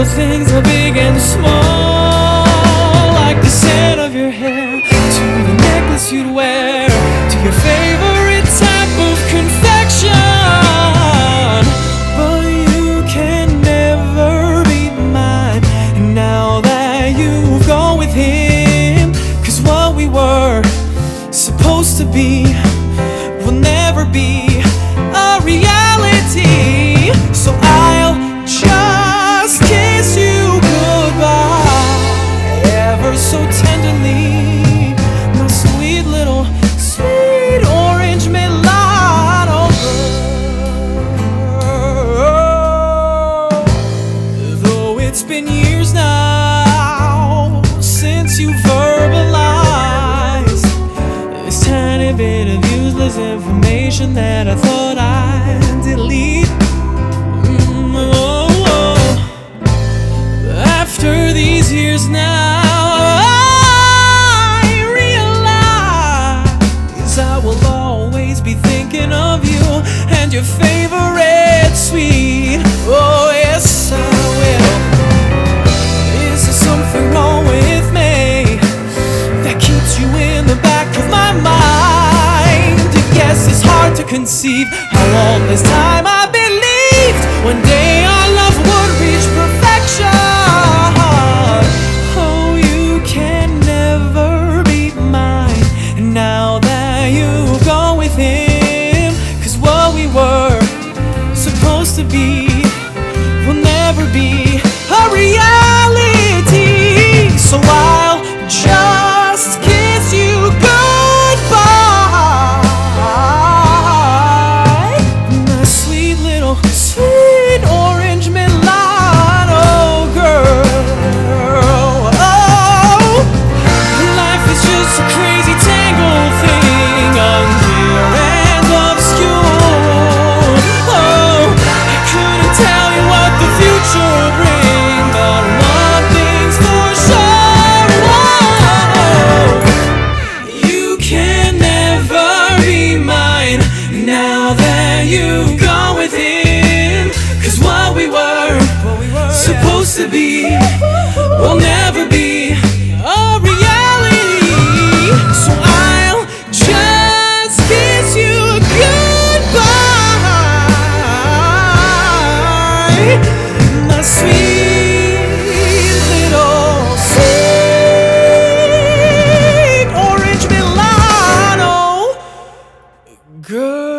little things are big and small, like the scent of your hair, to the necklace you'd wear, to your favorite type of confection. But you can never be mine, and now that you've gone with him, 'cause what we were supposed to be will never be a reality. So I'll just kiss you goodbye ever so tenderly, my sweet little sweet orange mulatto girl. Though it's been years now since you verbalized this tiny bit of useless information that I thought I'd delete. After these years now, I realize I will always be thinking of you and your favorite sweet. Oh yes, I will. Is there something wrong with me that keeps you in the back of my mind? Yes, it's hard to conceive how all this time I believed one day our love would reach perfection. Oh, you can never be mine, and now that you've gone with him, 'cause what we were supposed to be will never be a reality. So I'll just kiss you goodbye, my sweet little sweet orange mulatto girl. Oh, life is just a crazy tangled thing, unclear and obscure. Oh, I couldn't tell you what the future will bring, but one thing's for sure. Whoa, you can never be mine now that you've gone with him, 'cause what we were supposed to be will never be a reality. So I'll just kiss you goodbye, my sweet little sweet orange mulatto girl.